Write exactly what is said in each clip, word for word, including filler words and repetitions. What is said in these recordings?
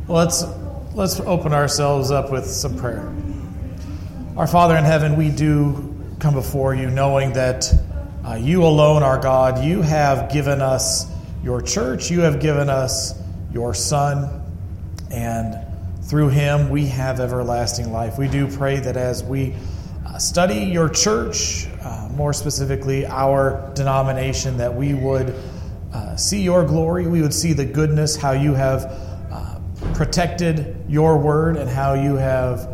Let's let's open ourselves up with some prayer. Our Father in heaven, we do come before you knowing that uh, you alone are God. You have given us your church. You have given us your Son. And through him, we have everlasting life. We do pray that as we uh, study your church, uh, more specifically our denomination, that we would uh, see your glory. We would see the goodness, how you have uh, protected your word and how you have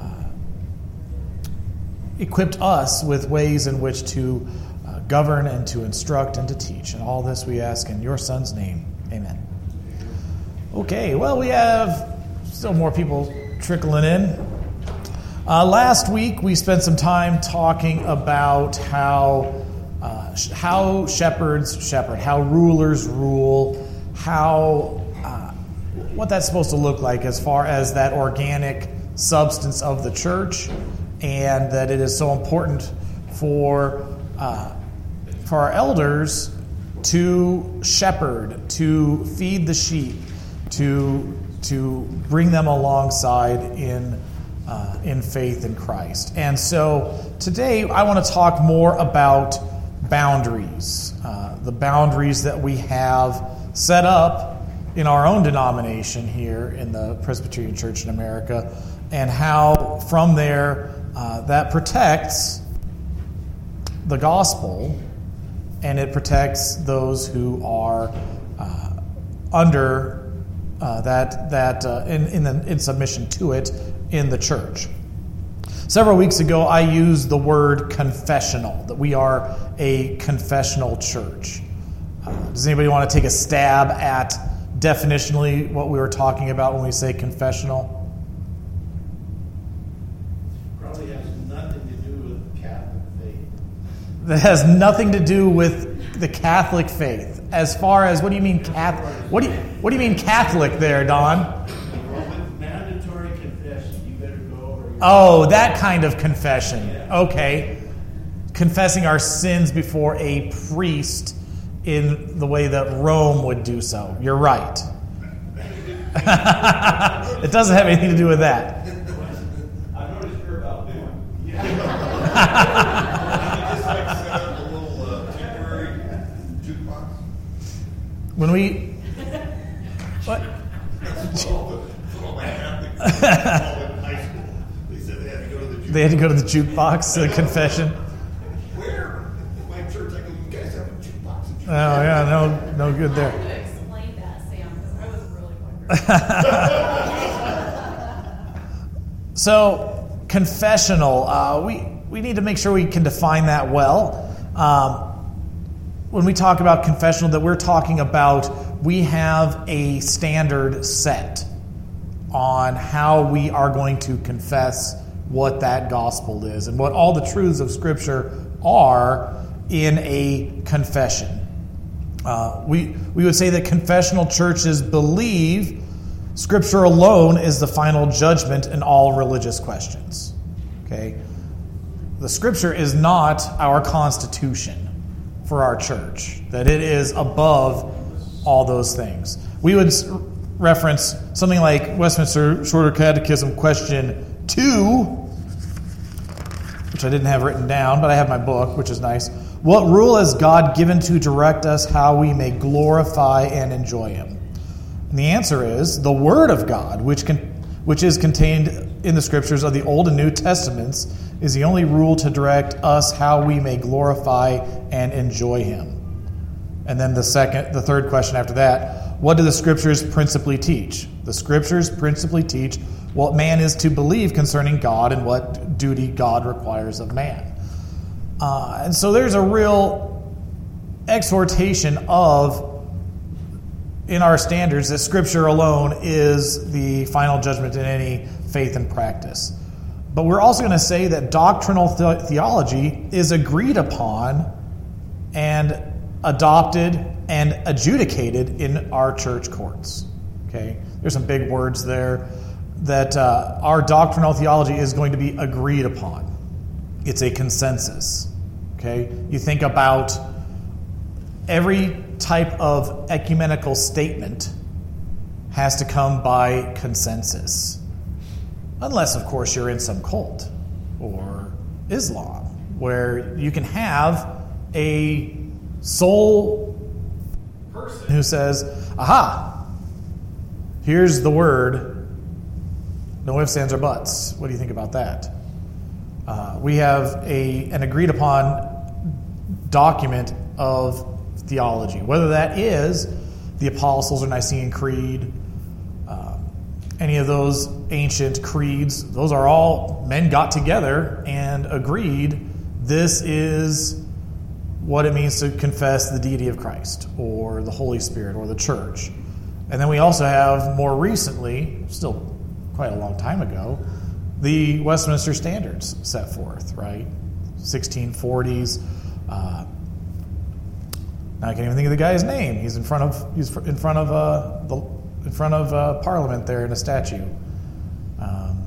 equipped us with ways in which to uh, govern and to instruct and to teach. And all this we ask in your Son's name. Amen. Okay, well, we have still more people trickling in. Uh, last week we spent some time talking about how uh, how shepherds shepherd, how rulers rule, how uh, what that's supposed to look like as far as that organic substance of the church. And that it is so important for uh, for our elders to shepherd, to feed the sheep, to to bring them alongside in uh, in faith in Christ. And so today I want to talk more about boundaries, uh, the boundaries that we have set up in our own denomination here in the Presbyterian Church in America, and how from there Uh, that protects the gospel, and it protects those who are uh, under uh, that that uh, in in, the, in submission to it in the church. Several weeks ago, I used the word confessional, that we are a confessional church. Uh, does anybody want to take a stab at definitionally what we were talking about when we say confessional? That has nothing to do with the Catholic faith. As far as, what do you mean Catholic? What do you what do you mean Catholic there, Don? Mandatory confession. You better go over. Oh, that kind of confession. Okay, confessing our sins before a priest in the way that Rome would do so. You're right. It doesn't have anything to do with that. I noticed you're about doing. When we, what? They had to go to the jukebox, the confession. Where? My church, I go, you guys have a jukebox. Oh yeah, no, no good there. Explain that, Sam, because I was really wondering. So, confessional. Uh, we we need to make sure we can define that well. Um, When we talk about confessional, that we're talking about we have a standard set on how we are going to confess what that gospel is and what all the truths of Scripture are in a confession. Uh, we we would say that confessional churches believe Scripture alone is the final judgment in all religious questions. Okay, the Scripture is not our constitution for our church, that it is above all those things. We would reference something like Westminster Shorter Catechism question two, which I didn't have written down, but I have my book, which is nice. What rule has God given to direct us how we may glorify and enjoy him? And the answer is the Word of God, which can, which is contained in the Scriptures of the Old and New Testaments, is the only rule to direct us how we may glorify and enjoy him. And then the second, the third question after that, what do the Scriptures principally teach? The Scriptures principally teach what man is to believe concerning God and what duty God requires of man. Uh, and so there's a real exhortation of, in our standards, that Scripture alone is the final judgment in any faith and practice. But we're also going to say that doctrinal the- theology is agreed upon and adopted and adjudicated in our church courts. Okay, there's some big words there. That uh, our doctrinal theology is going to be agreed upon. It's a consensus. Okay, you think about every type of ecumenical statement has to come by consensus. Unless, of course, you're in some cult or Islam, where you can have a sole person who says, aha, here's the word, no ifs, ands, or buts. What do you think about that? Uh, we have a an agreed upon document of theology, whether that is the Apostles' or Nicene Creed, uh, any of those ancient creeds. Those are all men got together and agreed this is what it means to confess the deity of Christ or the Holy Spirit or the church. And then we also have more recently, still quite a long time ago, the Westminster Standards set forth, right? sixteen forties. Uh, now I can't even think of the guy's name. He's in front of he's in front of uh, the in front of uh, Parliament there in a statue. Um,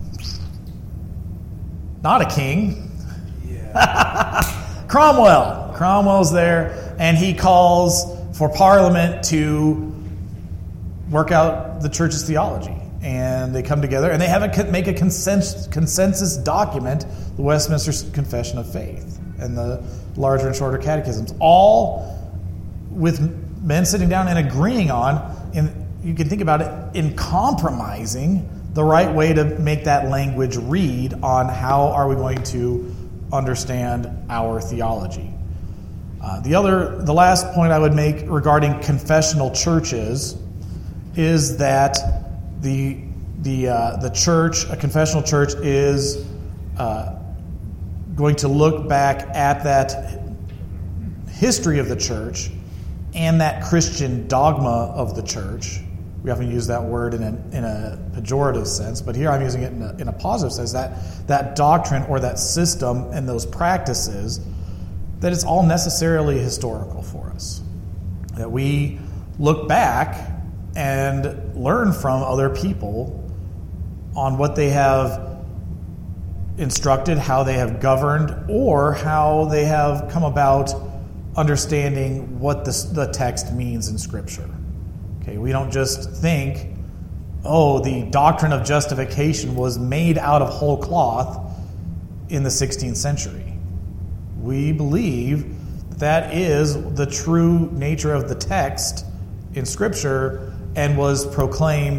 not a king. Yeah. Cromwell. Cromwell's there, and he calls for Parliament to work out the church's theology. And they come together, and they have a make a consensus, consensus document, the Westminster Confession of Faith, and the larger and shorter catechisms, all with men sitting down and agreeing on, and you can think about it, in compromising the right way to make that language read on how are we going to understand our theology. Uh, the other, the last point I would make regarding confessional churches is that the the uh, the church, a confessional church, is uh, going to look back at that history of the church and that Christian dogma of the church. We often use that word in a, in a pejorative sense, but here I'm using it in a, in a positive sense, that that doctrine or that system and those practices, that it's all necessarily historical for us. That we look back and learn from other people on what they have instructed, how they have governed, or how they have come about understanding what the, the text means in Scripture. Okay, we don't just think, oh, the doctrine of justification was made out of whole cloth in the sixteenth century. We believe that is the true nature of the text in Scripture and was proclaimed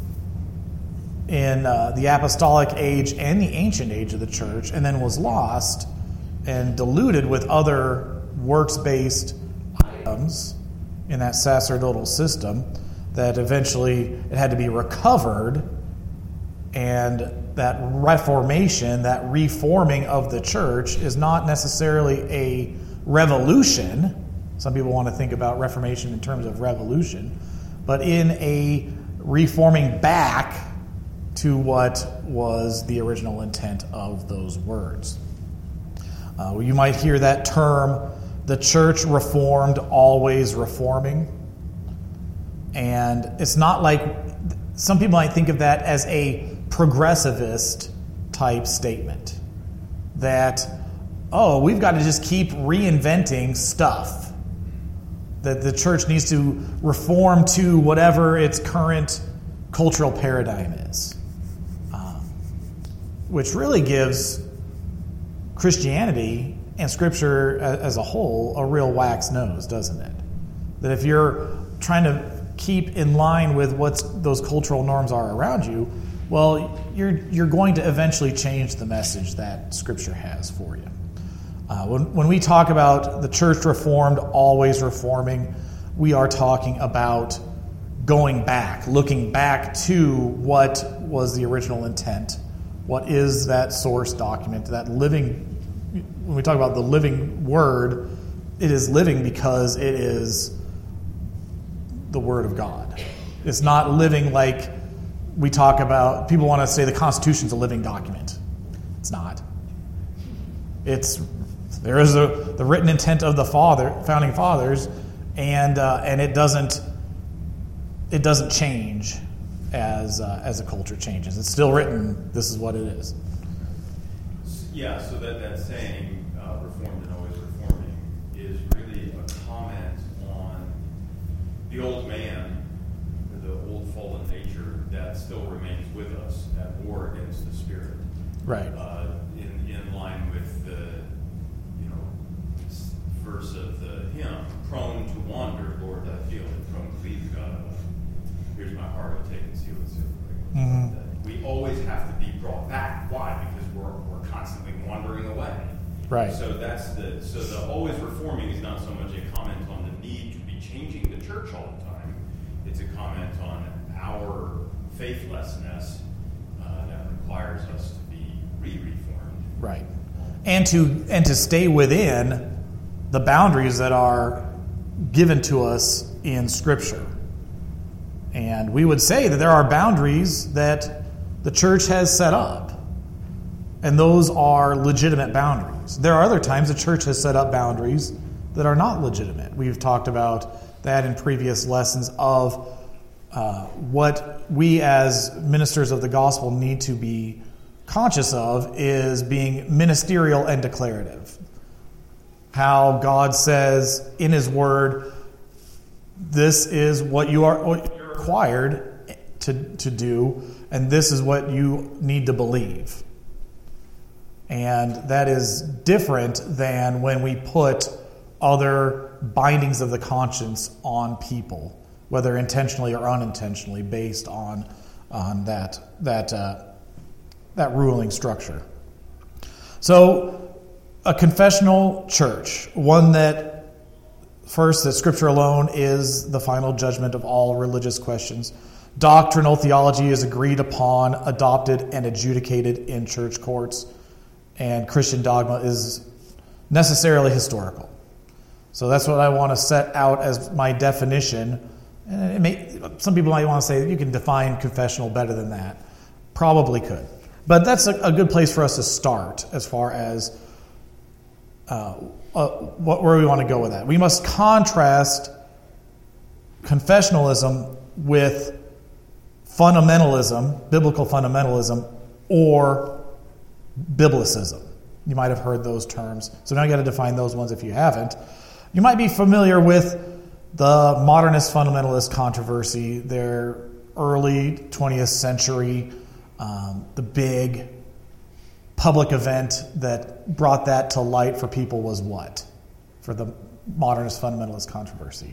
in uh, the apostolic age and the ancient age of the church, and then was lost and diluted with other works-based items in that sacerdotal system, that eventually it had to be recovered, and that reformation, that reforming of the church is not necessarily a revolution. Some people want to think about Reformation in terms of revolution, but in a reforming back to what was the original intent of those words. Uh, you might hear that term, the church reformed, always reforming. And it's not like, some people might think of that as a progressivist type statement. That, oh, we've got to just keep reinventing stuff. That the church needs to reform to whatever its current cultural paradigm is. Um, which really gives Christianity and Scripture as a whole a real wax nose, doesn't it? That if you're trying to keep in line with what those cultural norms are around you, well, you're you're going to eventually change the message that Scripture has for you. Uh, when, when we talk about the church reformed, always reforming, we are talking about going back, looking back to what was the original intent, what is that source document, that living. When we talk about the living Word, it is living because it is the Word of God. It's not living like we talk about, people want to say the Constitution's a living document. It's not. It's, there is a, the written intent of the father, founding fathers, and uh, and it doesn't it doesn't change as uh, as the culture changes. It's still written. This is what it is. Yeah. So that that saying, uh, "reformed and always reforming," is really a comment on the old man, the old fallen nature still remains with us at war against the Spirit. Right. Uh, in, in line with the, you know, s- verse of the hymn, prone to wander, Lord, I feel it, prone to leave God. Here's my heart, I take and seal it, seal it. Mm-hmm. We always have to be brought back. Why? Because we're, we're constantly wandering away. Right. So that's the so the always reforming is not so much a comment on the need to be changing the church all the time. It's a comment on our faithlessness uh, that requires us to be re-reformed. Right. And to and to stay within the boundaries that are given to us in Scripture. And we would say that there are boundaries that the church has set up. And those are legitimate boundaries. There are other times the church has set up boundaries that are not legitimate. We've talked about that in previous lessons of uh, what we as ministers of the gospel need to be conscious of is being ministerial and declarative. How God says in His Word, this is what you are what you're required to, to do, and this is what you need to believe. And that is different than when we put other bindings of the conscience on people, whether intentionally or unintentionally, based on on that that uh, that ruling structure. So, a confessional church, one that first that Scripture alone is the final judgment of all religious questions. Doctrinal theology is agreed upon, adopted, and adjudicated in church courts. And Christian dogma is necessarily historical. So that's what I want to set out as my definition. And it may, some people might want to say you can define confessional better than that. Probably could. But that's a, a good place for us to start as far as uh, uh, what, where we want to go with that. We must contrast confessionalism with fundamentalism, biblical fundamentalism, or Biblicism. You might have heard those terms. So now you got to define those ones if you haven't. You might be familiar with the modernist fundamentalist controversy, their early twentieth century, um, the big public event that brought that to light for people was what? For the modernist fundamentalist controversy?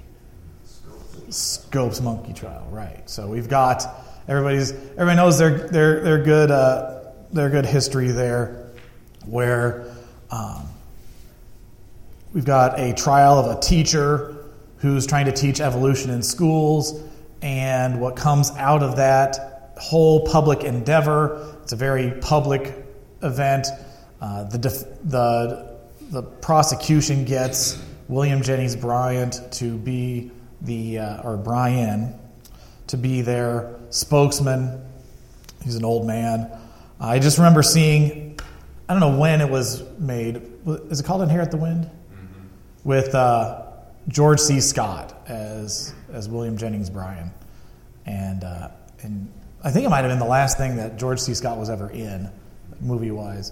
Scopes monkey trial, right. So we've got, everybody's, everybody knows their, their, their good... Uh, Their good history there, where um, we've got a trial of a teacher who's trying to teach evolution in schools, and what comes out of that whole public endeavor, it's a very public event. Uh, the, def- the the prosecution gets William Jennings Bryan to be the uh, or Bryan to be their spokesman. He's an old man. I just remember seeing, I don't know when it was made. Is it called Inherit the Wind? Mm-hmm. With uh, George C. Scott as as William Jennings Bryan, and uh, and I think it might have been the last thing that George C. Scott was ever in, movie wise.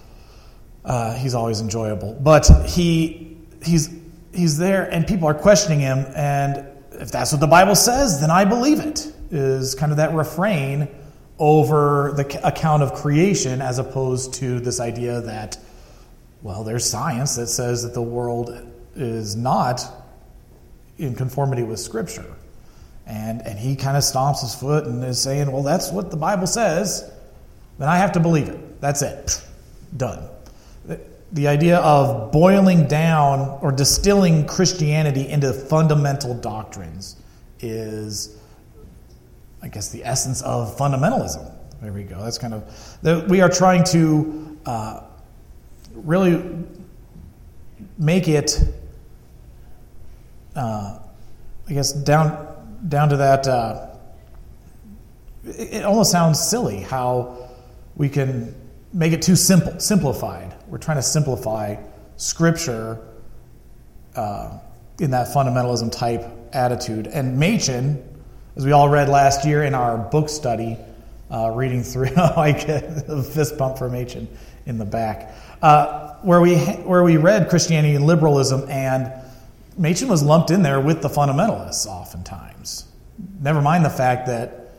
Uh, he's always enjoyable, but he he's he's there, and people are questioning him. And if that's what the Bible says, then I believe it. Is kind of that refrain over the account of creation, as opposed to this idea that, well, there's science that says that the world is not in conformity with Scripture. And and he kind of stomps his foot and is saying, well, that's what the Bible says, then I have to believe it. That's it. Done. The, the idea of boiling down or distilling Christianity into fundamental doctrines is, I guess, the essence of fundamentalism. There we go. That's kind of... The, we are trying to uh, really make it, uh, I guess, down down to that... Uh, it, it almost sounds silly how we can make it too simple, simplified. We're trying to simplify Scripture uh, in that fundamentalism type attitude. And Machen, as we all read last year in our book study, uh, reading through, I get a fist bump for Machen in the back, uh, where we where we read Christianity and liberalism, and Machen was lumped in there with the fundamentalists oftentimes. Never mind the fact that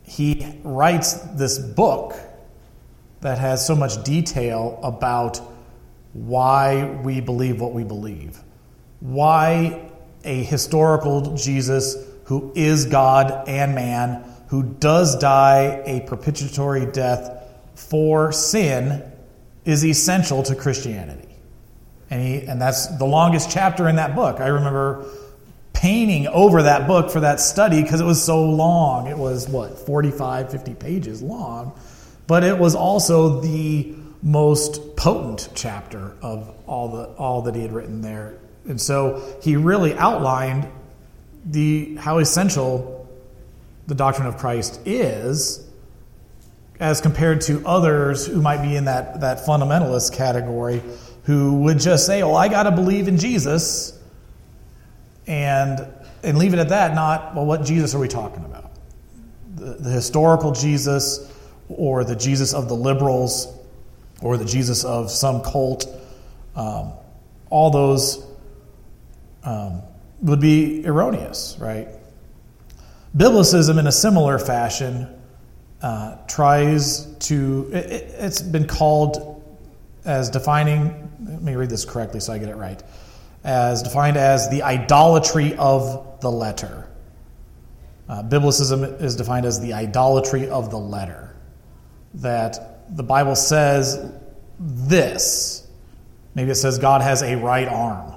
he writes this book that has so much detail about why we believe what we believe. Why a historical Jesus who is God and man, who does die a propitiatory death for sin, is essential to Christianity. And he, and that's the longest chapter in that book. I remember painting over that book for that study because it was so long. It was, what, forty-five, fifty pages long. But it was also the most potent chapter of all the all that he had written there. And so he really outlined the how essential the doctrine of Christ is as compared to others who might be in that, that fundamentalist category who would just say, oh, I got to believe in Jesus, and and leave it at that, not, well, what Jesus are we talking about? The, the historical Jesus, or the Jesus of the liberals, or the Jesus of some cult. Um, all those um, would be erroneous, right? Biblicism, in a similar fashion, uh, tries to, it, it's been called as defining, let me read this correctly so I get it right, as defined as the idolatry of the letter. Uh, Biblicism is defined as the idolatry of the letter. That the Bible says this. Maybe it says God has a right arm,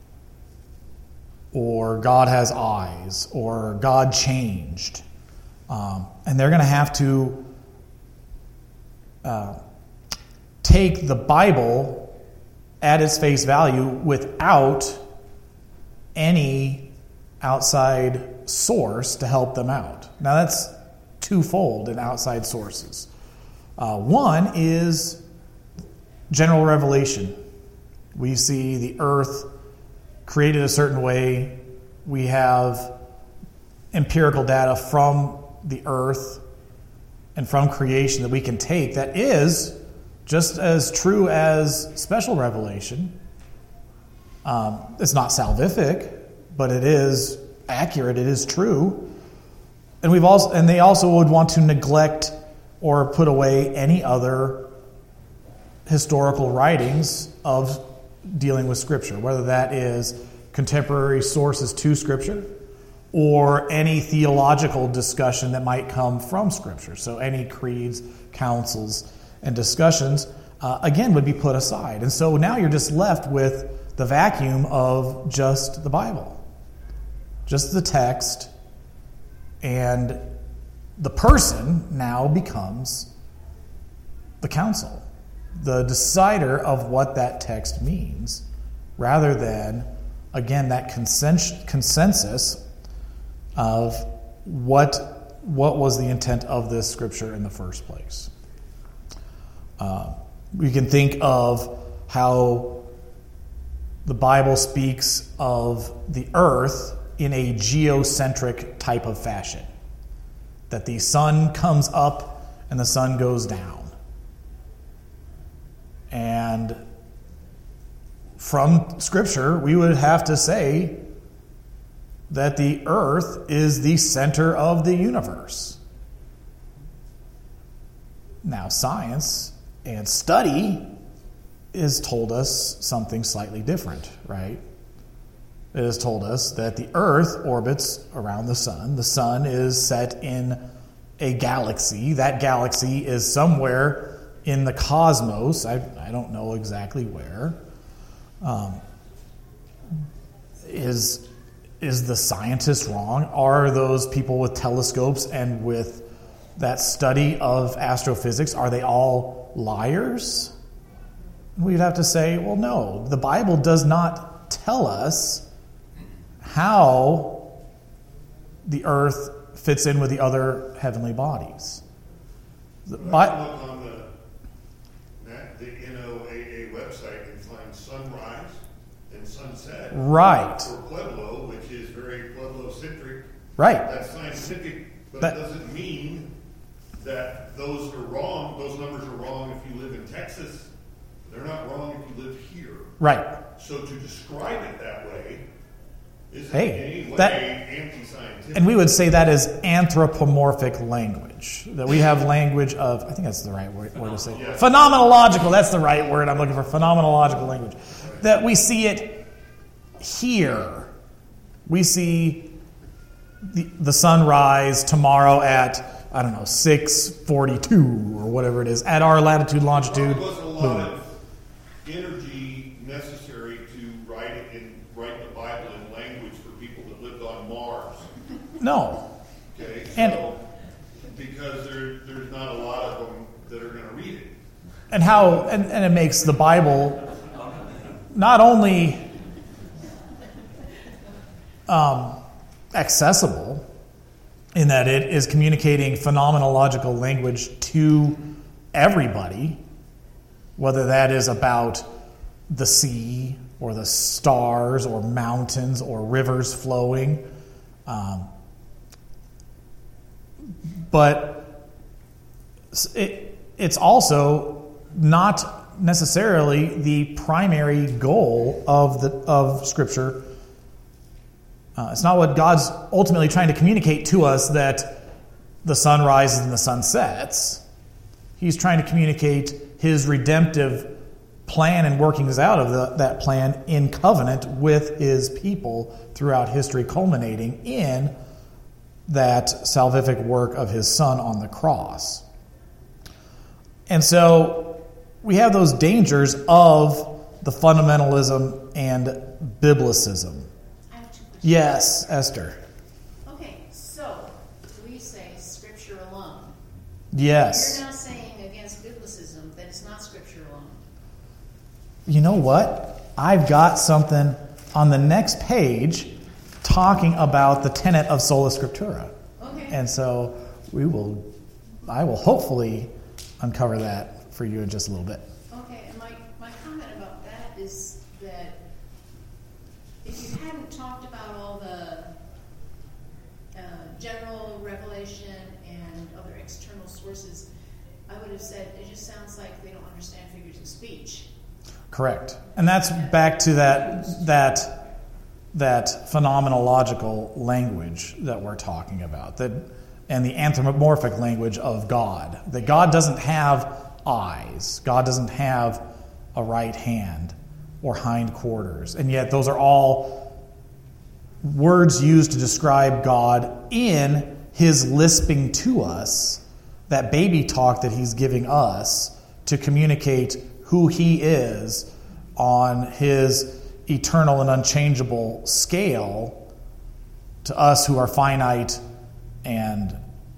or God has eyes, or God changed. Um, and they're going to have to uh, take the Bible at its face value without any outside source to help them out. Now that's twofold in outside sources. Uh, one is general revelation. We see the earth created a certain way. We have empirical data from the earth and from creation that we can take that is just as true as special revelation. Um, it's not salvific, but it is accurate. It is true. And we've also, and they also would want to neglect or put away any other historical writings of dealing with Scripture, whether that is contemporary sources to Scripture or any theological discussion that might come from Scripture. So any creeds, councils, and discussions, uh, again, would be put aside. And so now you're just left with the vacuum of just the Bible, just the text, and the person now becomes the council, the decider of what that text means, rather than, again, that consens- consensus of what, what was the intent of this Scripture in the first place. Uh, we can think of how the Bible speaks of the earth in a geocentric type of fashion. That the sun comes up and the sun goes down. And from Scripture, we would have to say that the earth is the center of the universe. Now, science and study has told us something slightly different, right? It has told us that the earth orbits around the sun. The sun is set in a galaxy. That galaxy is somewhere in the cosmos. I, I don't know exactly where. Um, is, is the scientist wrong? Are those people with telescopes and with that study of astrophysics, are they all liars? We'd have to say, well, no. The Bible does not tell us how the earth fits in with the other heavenly bodies. The Bi- look on the, the N O A A website and find sunrise and sunset. Right. For Pueblo, which is very Pueblo-centric. Right. That's scientific, but that, it doesn't mean that those are wrong. Those numbers are wrong if you live in Texas. They're not wrong if you live here. Right. So to describe it that way isn't Hey, in any way that- anti-scientific. And we would say that is anthropomorphic language. That we have language of, I think that's the right word, word to say. Yeah. Phenomenological, that's the right word. I'm looking for phenomenological language. That we see it here. We see the, the sun rise tomorrow at, I don't know, six forty-two or whatever it is, at our latitude, longitude. There wasn't a lot boom. of energy necessary to write it in write the Bible in language for people that lived on Mars. No. Okay, so And- because there there's not a lot of them that are going to read it. And how, and, and it makes the Bible not only um, accessible in that it is communicating phenomenological language to everybody, whether that is about the sea or the stars or mountains or rivers flowing. Um, but it, it's also not necessarily the primary goal of the of Scripture. Uh, it's not what God's ultimately trying to communicate to us, that the sun rises and the sun sets. He's trying to communicate his redemptive plan and workings out of the, that plan in covenant with his people throughout history, culminating in that salvific work of his son on the cross. And so we have those dangers of the fundamentalism and biblicism. I have two questions. Yes, Esther. Okay, so we say Scripture alone. Yes. You're now saying against biblicism that it's not Scripture alone. You know what? I've got something on the next page talking about the tenet of sola scriptura. Okay. And so we will, I will hopefully uncover that for you in just a little bit. Okay, and my, my comment about that is that if you hadn't talked about all the uh, general revelation and other external sources, I would have said it just sounds like they don't understand figures of speech. Correct. And that's back to that that that phenomenological language that we're talking about, that and the anthropomorphic language of God. That God doesn't have eyes. God doesn't have a right hand or hindquarters. And yet those are all words used to describe God in his lisping to us, that baby talk that he's giving us to communicate who he is on his eternal and unchangeable scale to us who are finite and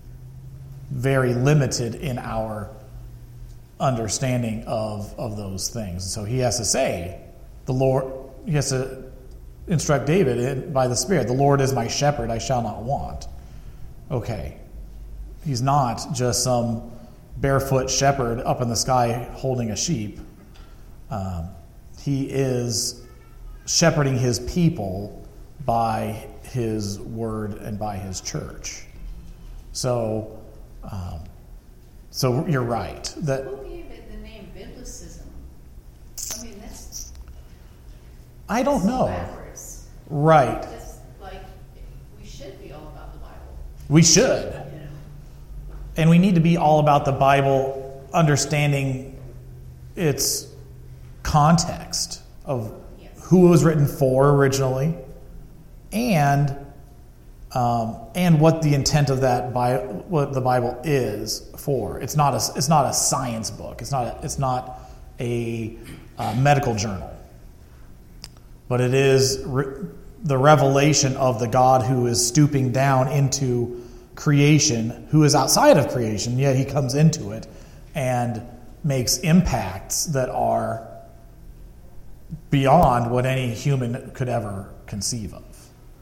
very limited in our understanding of, of those things. So he has to say, the Lord, he has to instruct David in, by the Spirit, the Lord is my shepherd, I shall not want. Okay. He's not just some barefoot shepherd up in the sky holding a sheep. Um, he is shepherding his people by his word and by his church. So, um, so you're right that Who gave it the name biblicism? I mean, that's I don't so know. backwards. Right, That's like we should be all about the Bible. we should. You know. And we need to be all about the Bible, understanding its context of Yes. who it was written for originally, and um, and what the intent of that Bi- what the Bible is for. It's not a it's not a science book. It's not a, it's not a uh, medical journal, but it is re- the revelation of the God who is stooping down into creation, who is outside of creation, yet he comes into it and makes impacts that are beyond what any human could ever conceive of.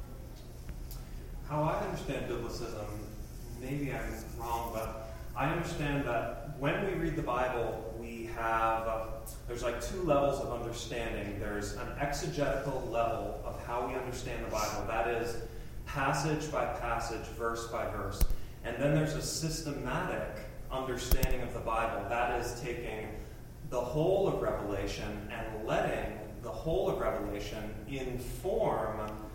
How I understand biblicism, maybe I'm wrong, but I understand that when we read the Bible, we have, uh, there's like two levels of understanding. There's an exegetical level of how we understand the Bible. That is passage by passage, verse by verse. And then there's a systematic understanding of the Bible. That is taking the whole of Revelation and letting the whole of Revelation inform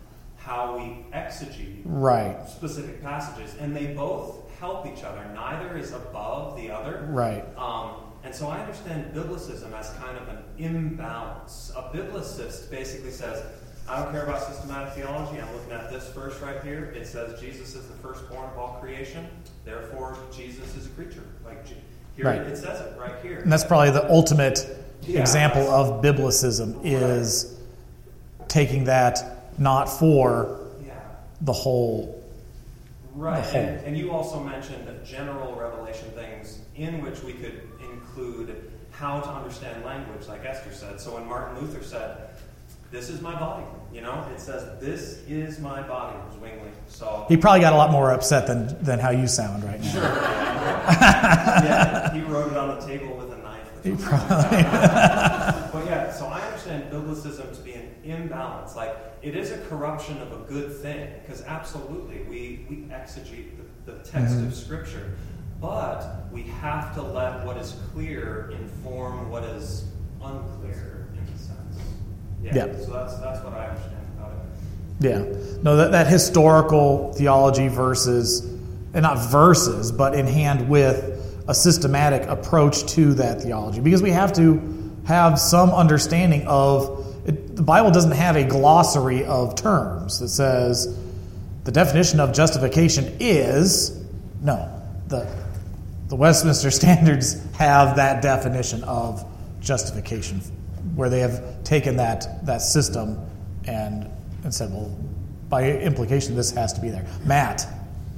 how we exegete Right. specific passages, and they both help each other. Neither is above the other. Right. Um, and so I understand biblicism as kind of an imbalance. A biblicist basically says, I don't care about systematic theology. I'm looking at this verse right here. It says Jesus is the firstborn of all creation. Therefore, Jesus is a creature. Like here, Right. it says it right here. And that's probably the ultimate Yeah. example of biblicism, is taking that not for Yeah. the whole. Right, the whole. and, and you also mentioned general revelation things in which we could include how to understand language, like Esther said. So when Martin Luther said, "This is my body," you know, it says, "This is my body," it was Zwingli. So He probably got a lot more upset than, than how you sound right now. sure, yeah, yeah, he wrote it on the table with a knife. He probably. But yeah, so I understand biblicism to be an imbalance. Like, it is a corruption of a good thing, because absolutely we, we exegete the, the text Mhm. of Scripture, but we have to let what is clear inform what is unclear, in a sense. Yeah, Yeah. so that's, that's what I understand about it. Yeah. No, that, that historical theology versus, and not versus, but in hand with a systematic approach to that theology. Because we have to have some understanding of, it, the Bible doesn't have a glossary of terms that says the definition of justification is, no, the, the Westminster Standards have that definition of justification, where they have taken that, that system and, and said, well, by implication, this has to be there. Matt.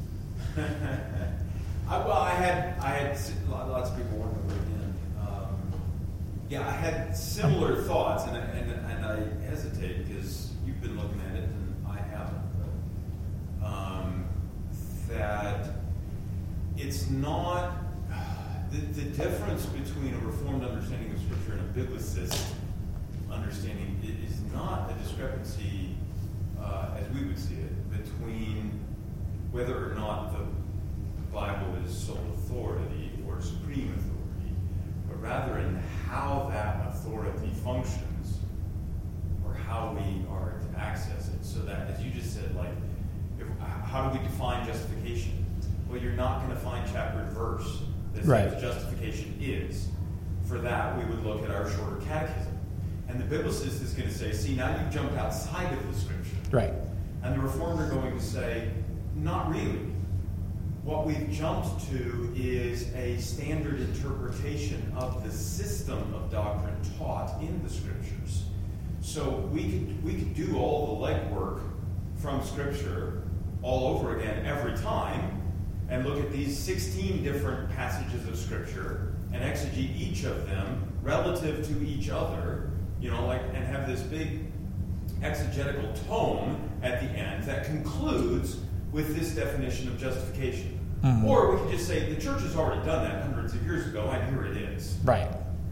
I, well, I had I had s- lots of people working with me. Um, yeah, I had similar thoughts, and I, and, and I hesitate because you've been looking at it and I haven't. But, um, that it's not the, the difference between a Reformed understanding of Scripture and a Biblicist understanding i- is not a discrepancy, uh, as we would see it, between whether or not the Bible is sole authority or supreme authority, but rather in how that authority functions or how we are to access it. So that, as you just said, like, if, how do we define justification? Well, you're not going to find chapter and verse that says Right. justification is. For that, we would look at our shorter catechism. And the biblicist is going to say, see, now you've jumped outside of the Scripture. Right. And the Reformed are going to say, not really. What we've jumped to is a standard interpretation of the system of doctrine taught in the Scriptures. So we could we could do all the legwork from Scripture all over again every time, and look at these sixteen different passages of Scripture and exegete each of them relative to each other, you know, like, and have this big exegetical tome at the end that concludes with this definition of justification. Mhm. Or we could just say the church has already done that hundreds of years ago, and here it is. Right.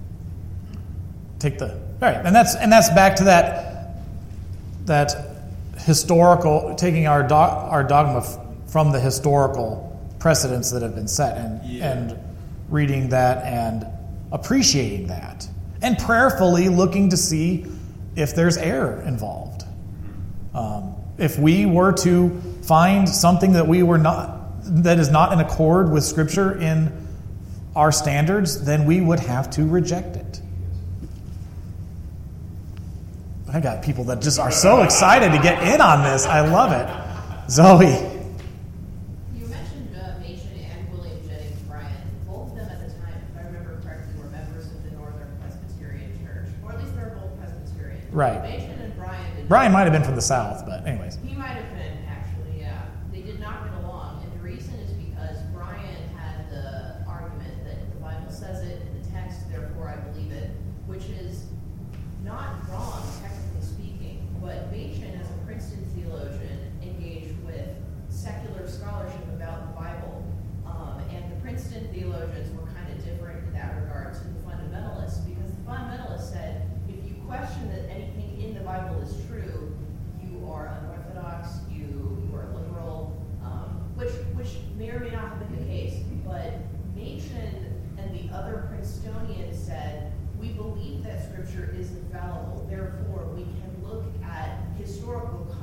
Take the right, and that's and that's back to that that historical, taking our do, our dogma f- from the historical precedents that have been set, and Yeah. and reading that and appreciating that, and prayerfully looking to see if there's error involved. Um, if we were to find something that we were not that is not in accord with Scripture in our standards, then we would have to reject it. I got people that just are so excited to get in on this. I love it. Zoe. You mentioned uh, Machen and William Jennings Bryan. Both of them at the time, if I remember correctly, were members of the Northern Presbyterian Church, or at least they were both Presbyterian. Right. Machen and Bryan did. Brian might have been from the South, but anyways. He might have been, actually, yeah. They did not get along, and the reason is because Bryan had the argument that the Bible says it in the text, therefore I believe it, which is not wrong, technically speaking, but Machen, as a Princeton theologian, engaged with secular scholarship about the Bible, um, and the Princeton theologians were kind of different in that regard to the fundamentalists, because the fundamentalists said, if you question that anything in the Bible is true, you are unorthodox, you, you are liberal, um, which which may or may not have been the case. But Machen and the other Princetonians said, we believe that Scripture is infallible, therefore we can look at historical context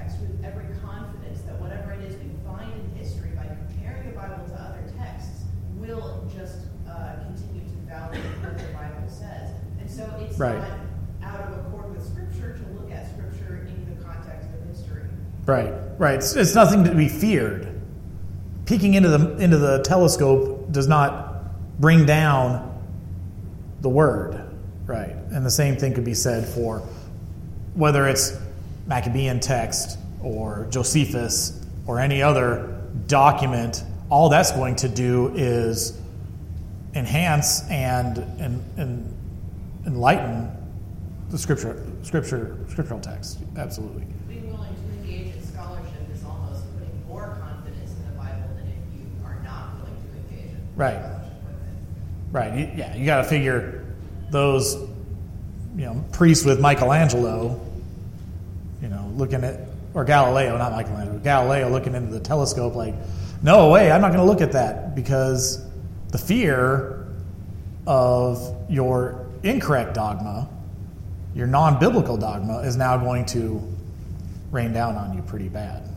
text with every confidence that whatever it is we find in history by comparing the Bible to other texts will just uh, continue to validate what the Bible says. And so it's Right. not out of accord with Scripture to look at Scripture in the context of history. Right, right. It's, it's nothing to be feared. Peeking into the into the telescope does not bring down the word, right? And the same thing could be said for whether it's Maccabean text or Josephus or any other document. All that's going to do is enhance and and, and enlighten the scripture, scripture, scriptural text. Absolutely. Being willing to engage in scholarship is almost putting more confidence in the Bible than if you are not willing to engage in Right. scholarship with it. Right. You- Yeah, you got to figure those, you know, priests with Michelangelo, you know, looking at, or Galileo, not Michelangelo, Galileo looking into the telescope like, no way, I'm not going to look at that, because the fear of your incorrect dogma, your non-biblical dogma, is now going to rain down on you pretty bad.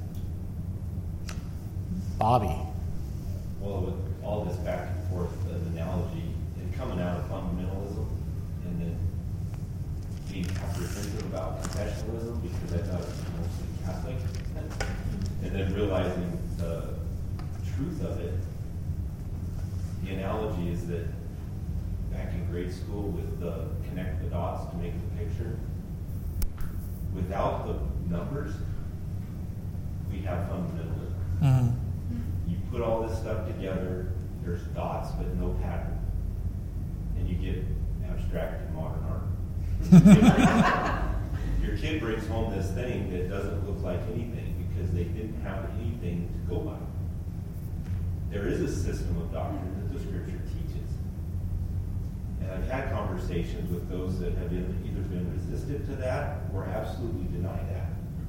Bobby. Well, with all this back and forth, an analogy, and coming out of fundamentalism, and then being apprehensive about confessionalism, because I thought it was mostly Catholic, and then realizing the truth of it, the analogy is that back in grade school with the connect the dots to make the picture, without the numbers, we have fundamentalism. Mm-hmm. You put all this stuff together, there's dots but no pattern, and you get abstract and modern art. Your kid brings home this thing that doesn't look like anything because they didn't have anything to go by. There is a system of doctrine that the Scripture teaches. And I've had conversations with those that have been, either been resistant to that or absolutely deny that.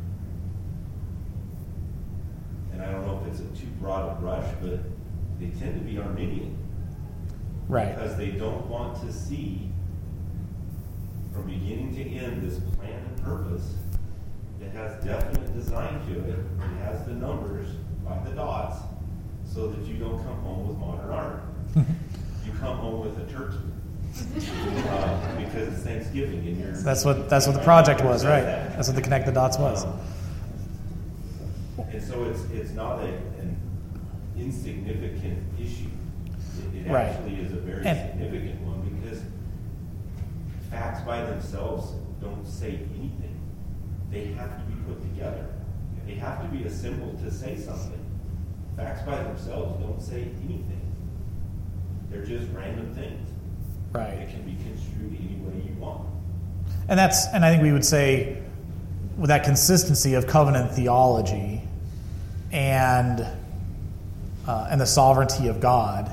And I don't know if it's a too broad a brush, but they tend to be Arminian. Right. Because they don't want to see from beginning to end this plan and purpose that has definite design to it. It has the numbers by the dots so that you don't come home with modern art. You come home with a turkey. Uh, because it's Thanksgiving and you're... That's what that's what the project was, right? That's what the Connect the Dots was. Um, and so it's it's not a, an insignificant issue. It, it Right. actually is a very And- significant one because facts by themselves don't say anything. They have to be put together. They have to be assembled to say something. Facts by themselves don't say anything. They're just random things. Right. It can be construed any way you want. And that's, and I think we would say, with that consistency of covenant theology and uh, and the sovereignty of God,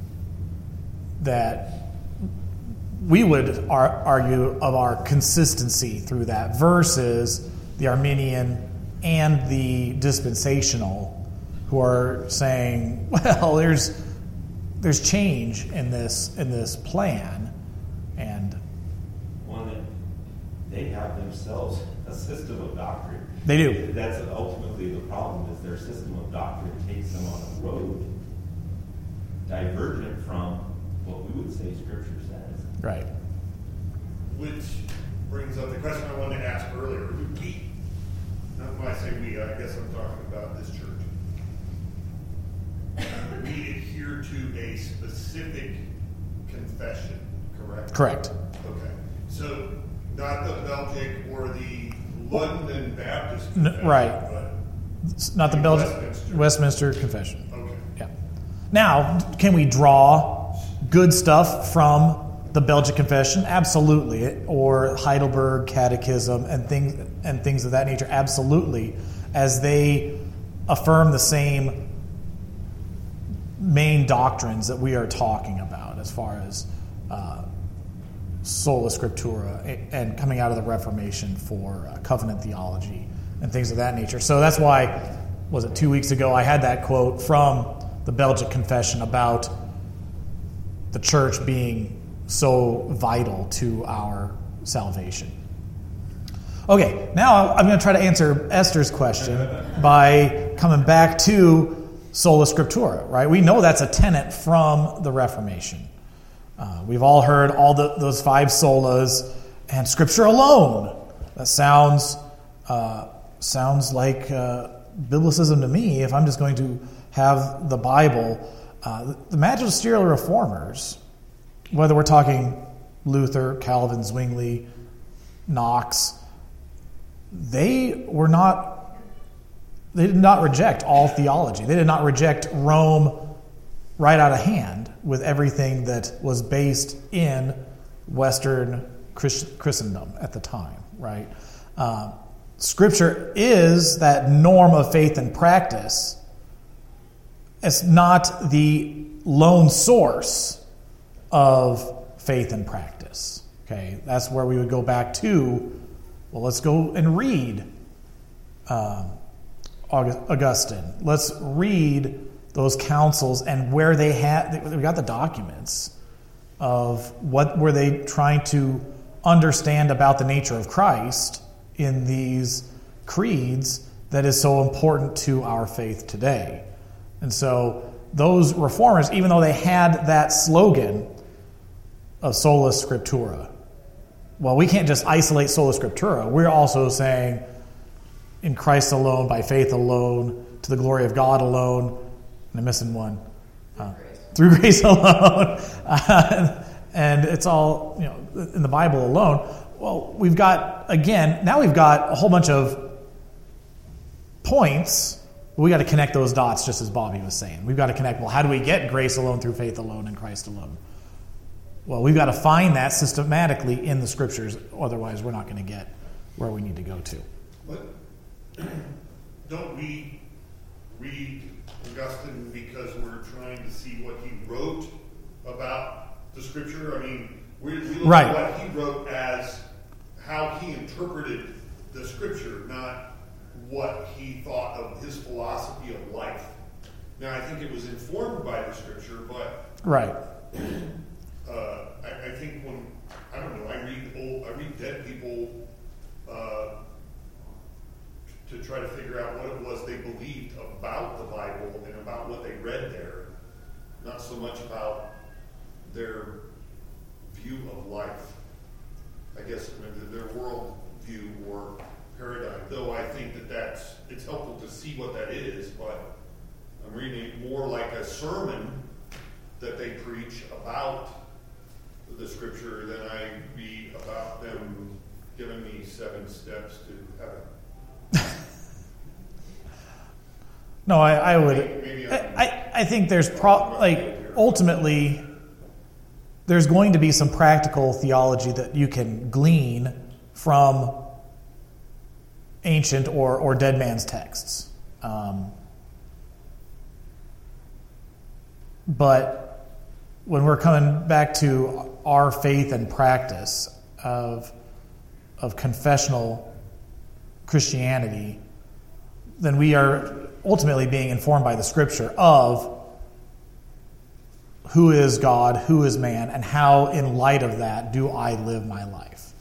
that we would ar- argue of our consistency through that versus the Arminian and the dispensational, who are saying, well, there's there's change in this in this plan, and One that they have themselves a system of doctrine. they do. That's ultimately the problem, is their system of doctrine takes them on a road divergent from what we would say Scripture says. Right. Which brings up the question I wanted to ask earlier. We, not when I say we, I guess I'm talking about this church. We adhere to a specific confession, correct? Correct. Okay. So not the Belgic or the London Baptist N- confession, right. but It's not the Belgian Westminster. Westminster Confession. okay. Yeah. Now, can we draw good stuff from the Belgic Confession? Absolutely. Or Heidelberg Catechism and things and things of that nature? Absolutely. As they affirm the same main doctrines that we are talking about, as far as uh, sola scriptura and coming out of the Reformation for uh, covenant theology and things of that nature. So that's why, was it two weeks ago, I had that quote from the Belgic Confession about the church being so vital to our salvation. Okay, now I'm going to try to answer Esther's question by coming back to sola scriptura, right? We know that's a tenet from the Reformation. Uh, we've all heard all the, those five solas and Scripture alone. That sounds uh, sounds like uh, Biblicism to me if I'm just going to have the Bible. Uh, the magisterial reformers, whether we're talking Luther, Calvin, Zwingli, Knox, they were not, they did not reject all theology. They did not reject Rome right out of hand with everything that was based in Western Christ- Christendom at the time, right? Uh, scripture is that norm of faith and practice. It's not the lone source of faith and practice. Okay, that's where we would go back to. Well, let's go and read um, Augustine. Let's read those councils and where they had. We got the documents of what were they trying to understand about the nature of Christ in these creeds that is so important to our faith today. And so those reformers, even though they had that slogan of sola scriptura, well, we can't just isolate sola scriptura. We're also saying in Christ alone, by faith alone, to the glory of God alone, and I'm missing one, uh, through grace alone, uh, and it's all, you know, in the Bible alone. Well, we've got, again, now we've got a whole bunch of points. We got to connect those dots, just as Bobby was saying. We've got to connect, well, how do we get grace alone through faith alone in Christ alone? Well, we've got to find that systematically in the Scriptures, otherwise we're not going to get where we need to go to. But don't we read Augustine because we're trying to see what he wrote about the Scripture? I mean, we, we look right. at what he wrote as how he interpreted the Scripture, not what he thought of his philosophy of life. Now, I think it was informed by the Scripture, but right. Uh, I, I think when, I don't know, I read old, I read dead people uh, to try to figure out what it was they believed about the Bible and about what they read there, not so much about their view of life. I guess their world view or paradigm, though I think that that's, it's helpful to see what that is, but I'm reading it more like a sermon that they preach about the Scripture than I read about them giving me seven steps to heaven. No, I, I would. Maybe, maybe I, I think there's pro, like ultimately there's going to be some practical theology that you can glean from ancient or or dead man's texts, um, but when we're coming back to our faith and practice of of confessional Christianity, then we are ultimately being informed by the Scripture of who is God, who is man, and how, in light of that, do I live my life.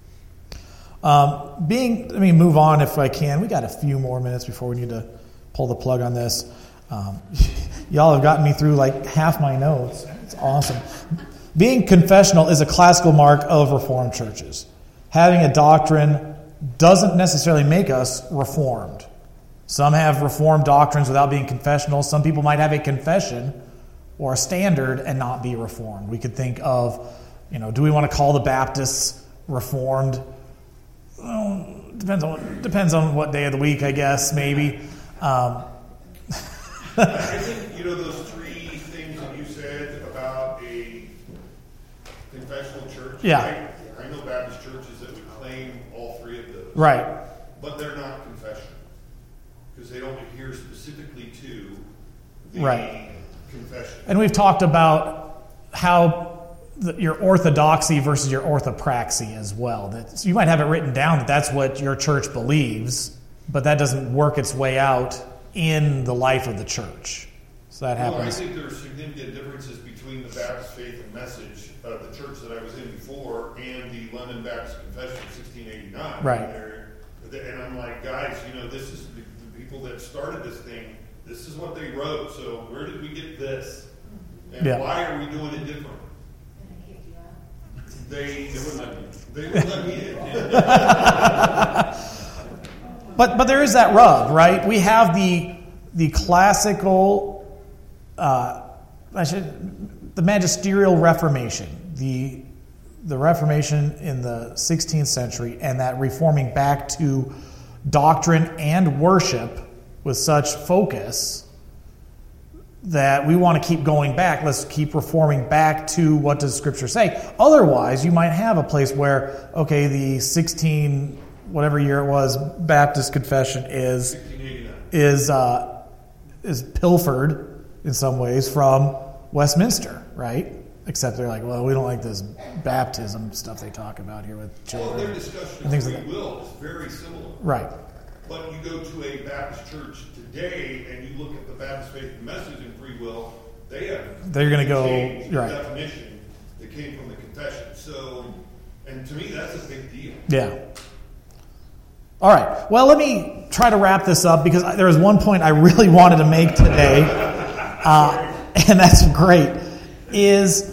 Um, being, let me move on if I can. We got a few more minutes before we need to pull the plug on this. Um, y'all have gotten me through like half my notes. It's awesome. Being confessional is a classical mark of Reformed churches. Having a doctrine doesn't necessarily make us Reformed. Some have Reformed doctrines without being confessional. Some people might have a confession or a standard and not be Reformed. We could think of, you know, do we want to call the Baptists Reformed? Well, depends on depends on what day of the week, I guess, maybe. Um, I think, you know, those three things that you said about a confessional church. Yeah. I, I know Baptist churches that would claim all three of those. right. But they're not confessional because they don't adhere specifically to the Right. confession. And we've talked about how the, your orthodoxy versus your orthopraxy as well. That, so you might have it written down that that's what your church believes, but that doesn't work its way out in the life of the church. So that Well, I happens. think there are significant differences between the Baptist Faith and Message, uh, the church that I was in before, and the London Baptist Confession of sixteen eighty-nine. Right. And I'm like, guys, you know, this is the, the people that started this thing. This is what they wrote. So where did we get this? And Yeah. why are we doing it different? And I kicked you out. They They wouldn't let me. they would let me in. But but there is that rub, right? We have the the classical, uh, I should, the magisterial Reformation, the the Reformation in the sixteenth century, and that reforming back to doctrine and worship with such focus that we want to keep going back. Let's keep reforming back to what does Scripture say. Otherwise, you might have a place where, okay, the sixteen whatever year it was Baptist confession is sixteen eighty-nine. is uh, is pilfered in some ways from Westminster, right? Except they're like, well, we don't like this baptism stuff they talk about here with Well, children their discussion and of things free like that. will is very similar. Right. But you go to a Baptist church today and you look at the Baptist Faith and Message in free will, they have They're gonna go- changed the right. definition that came from the confession. So, and to me, that's a big deal. Yeah. All right. Well, let me try to wrap this up because there was one point I really wanted to make today, uh, and that's great, is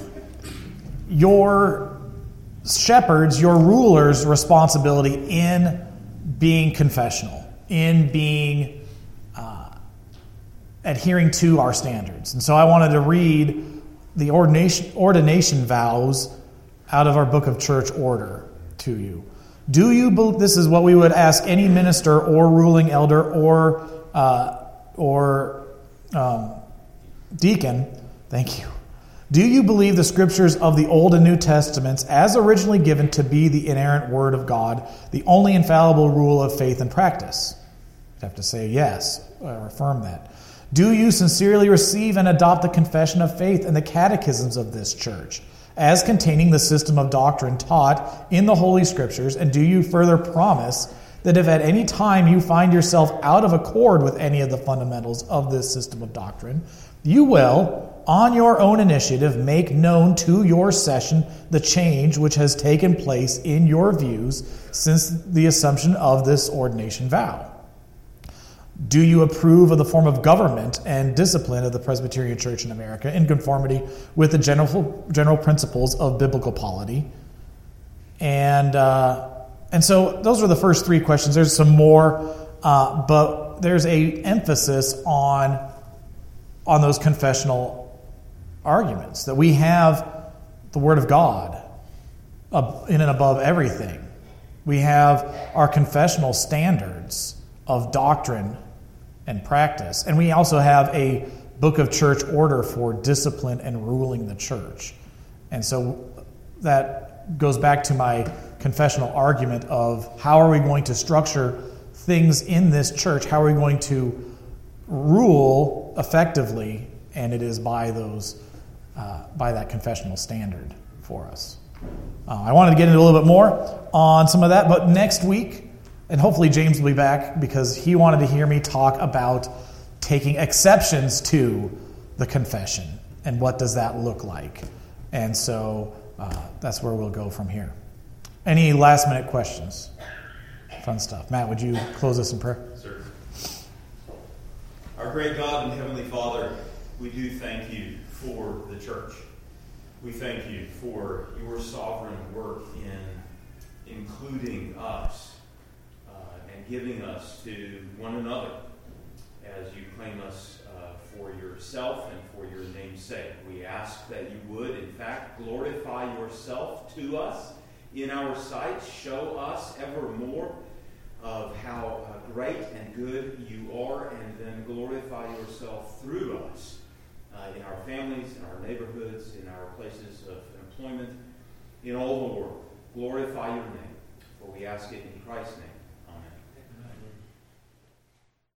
your shepherds, your rulers' responsibility in being confessional, in being uh, adhering to our standards. And so I wanted to read the ordination, ordination vows out of our Book of Church Order to you. Do you believe, this is what we would ask any minister or ruling elder or uh, or um, deacon. Thank you. Do you believe the Scriptures of the Old and New Testaments as originally given to be the inerrant Word of God, the only infallible rule of faith and practice? You have to say yes or affirm that. Do you sincerely receive and adopt the confession of faith and the catechisms of this church as containing the system of doctrine taught in the Holy Scriptures? And do you further promise that if at any time you find yourself out of accord with any of the fundamentals of this system of doctrine, you will, on your own initiative, make known to your session the change which has taken place in your views since the assumption of this ordination vow? Do you approve of the form of government and discipline of the Presbyterian Church in America in conformity with the general general principles of biblical polity? And uh, and so those are the first three questions. There's some more, uh, but there's a emphasis on on those confessional arguments that we have the Word of God in and above everything. We have our confessional standards of doctrine and practice. And we also have a Book of Church Order for discipline and ruling the church. And so that goes back to my confessional argument of how are we going to structure things in this church? How are we going to rule effectively? And it is by those, uh, by that confessional standard for us. Uh, I wanted to get into a little bit more on some of that, but next week, and hopefully James will be back because he wanted to hear me talk about taking exceptions to the confession and what does that look like. And so uh, that's where we'll go from here. Any last minute questions? Fun stuff. Matt, would you close us in prayer? Sir. Our great God and Heavenly Father, we do thank you for the church. We thank you for your sovereign work in including us uh, and giving us to one another as you claim us uh, for yourself and for your name's sake. We ask that you would, in fact, glorify yourself to us in our sight. Show us ever more of how uh, great and good you are, and then glorify yourself through us uh, in our families, in our neighborhoods, in our places of employment, in all the world. Glorify your name, for we ask it in Christ's name.